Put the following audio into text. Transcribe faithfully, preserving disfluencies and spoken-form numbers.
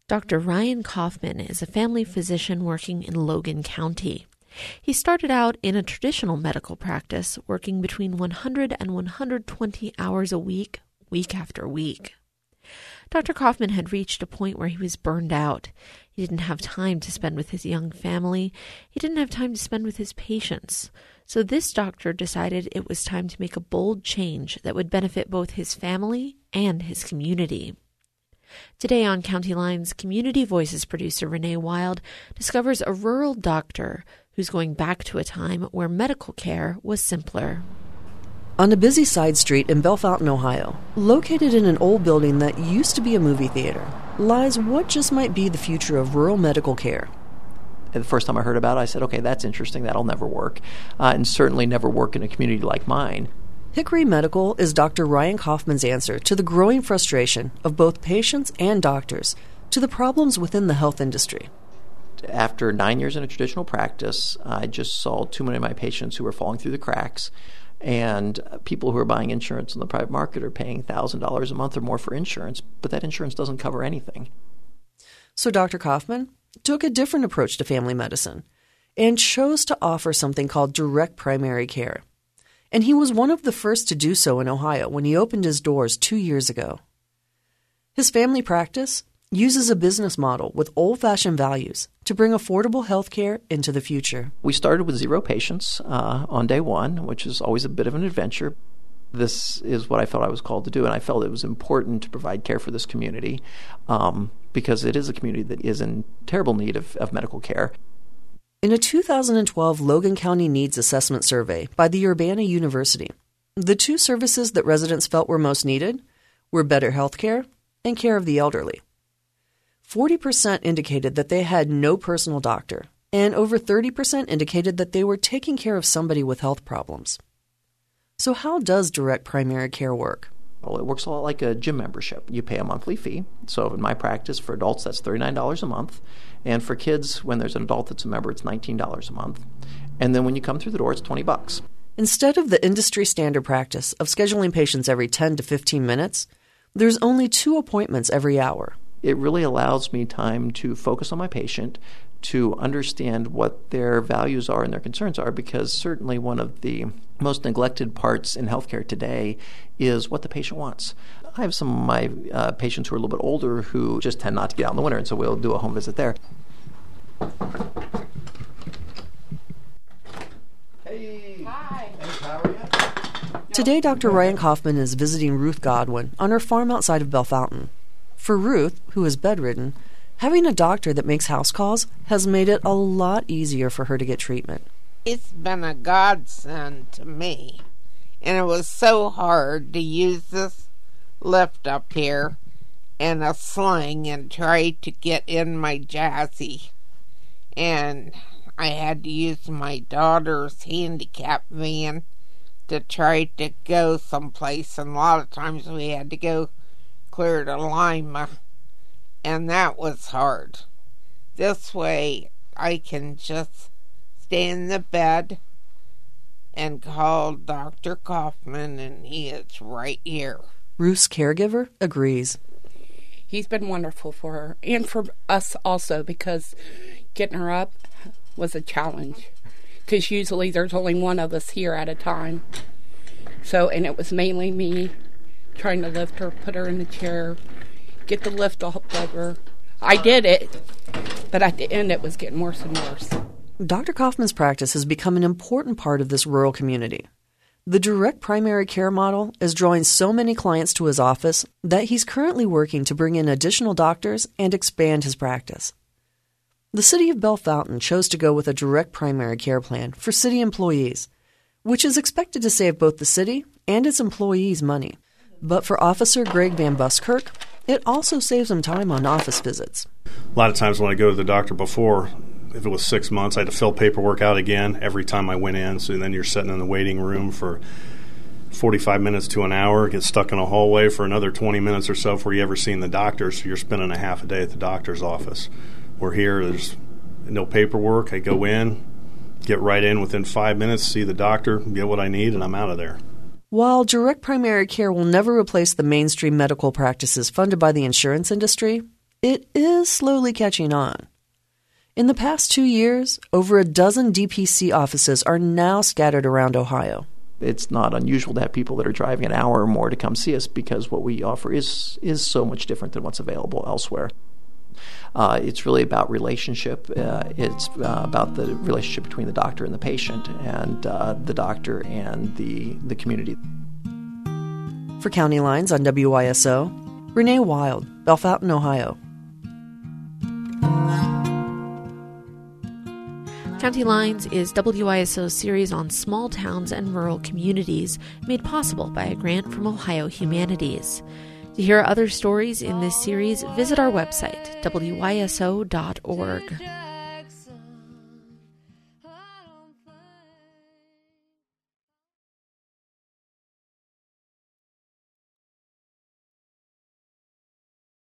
Doctor Ryan Kaufman is a family physician working in Logan County. He started out in a traditional medical practice, working between one hundred and one hundred twenty hours a week, week after week. Doctor Kaufman had reached a point where he was burned out. He didn't have time to spend with his young family. He didn't have time to spend with his patients. So this doctor decided it was time to make a bold change that would benefit both his family and his community. Today on County Lines, Community Voices producer Renee Wild discovers a rural doctor who's going back to a time where medical care was simpler. On a busy side street in Bellefontaine, Ohio, located in an old building that used to be a movie theater, lies what just might be the future of rural medical care. The first time I heard about it, I said, okay, that's interesting. That'll never work, uh, and certainly never work in a community like mine. Hickory Medical is Doctor Ryan Kaufman's answer to the growing frustration of both patients and doctors to the problems within the health industry. After nine years in a traditional practice, I just saw too many of my patients who were falling through the cracks, and people who are buying insurance in the private market are paying one thousand dollars a month or more for insurance, but that insurance doesn't cover anything. So Doctor Kaufman took a different approach to family medicine and chose to offer something called direct primary care. And he was one of the first to do so in Ohio when he opened his doors two years ago. His family practice uses a business model with old-fashioned values to bring affordable health care into the future. We started with zero patients uh, on day one, which is always a bit of an adventure. This is what I felt I was called to do, and I felt it was important to provide care for this community um, because it is a community that is in terrible need of, of medical care. In a two thousand twelve Logan County Needs Assessment Survey by the Urbana University, the two services that residents felt were most needed were better health care and care of the elderly. forty percent indicated that they had no personal doctor, and over thirty percent indicated that they were taking care of somebody with health problems. So how does direct primary care work? Well, it works a lot like a gym membership. You pay a monthly fee. So in my practice, for adults, that's thirty-nine dollars a month. And for kids, when there's an adult that's a member, it's nineteen dollars a month. And then when you come through the door, it's twenty bucks. Instead of the industry standard practice of scheduling patients every ten to fifteen minutes, there's only two appointments every hour. It really allows me time to focus on my patient, to understand what their values are and their concerns are, because certainly one of the most neglected parts in healthcare today is what the patient wants. I have some of my uh, patients who are a little bit older who just tend not to get out in the winter, and so we'll do a home visit there. Hey. Hi. Hey, how are you? Today, Doctor Ryan Kaufman is visiting Ruth Godwin on her farm outside of Bellefontaine. For Ruth, who is bedridden, having a doctor that makes house calls has made it a lot easier for her to get treatment. It's been a godsend to me, and it was so hard to use this lift up here and a sling and try to get in my chassis. And I had to use my daughter's handicap van to try to go someplace, and a lot of times we had to go clear to Lima, and that was hard. This way I can just stay in the bed and call Doctor Kaufman, and he is right here. Ruth's caregiver agrees. He's been wonderful for her and for us also, because getting her up was a challenge, because usually there's only one of us here at a time. So, and it was mainly me trying to lift her, put her in the chair, get the lift off of her. I did it, but at the end it was getting worse and worse. Doctor Kaufman's practice has become an important part of this rural community. The direct primary care model is drawing so many clients to his office that he's currently working to bring in additional doctors and expand his practice. The city of Bellefontaine chose to go with a direct primary care plan for city employees, which is expected to save both the city and its employees money. But for Officer Greg Van Buskirk, it also saves him time on office visits. A lot of times when I go to the doctor before, if it was six months, I had to fill paperwork out again every time I went in. So then you're sitting in the waiting room for forty-five minutes to an hour, get stuck in a hallway for another twenty minutes or so before you ever seen the doctor. So you're spending a half a day at the doctor's office. We're here, there's no paperwork. I go in, get right in within five minutes, see the doctor, get what I need, and I'm out of there. While direct primary care will never replace the mainstream medical practices funded by the insurance industry, it is slowly catching on. In the past two years, over a dozen D P C offices are now scattered around Ohio. It's not unusual to have people that are driving an hour or more to come see us because what we offer is is so much different than what's available elsewhere. Uh, it's really about relationship. Uh, it's uh, about the relationship between the doctor and the patient, and uh, the doctor and the the community. For County Lines on W Y S O, Renee Wild, Bellefontaine, Ohio. County Lines is W I S O's series on small towns and rural communities, made possible by a grant from Ohio Humanities. To hear other stories in this series, visit our website, W Y S O dot org.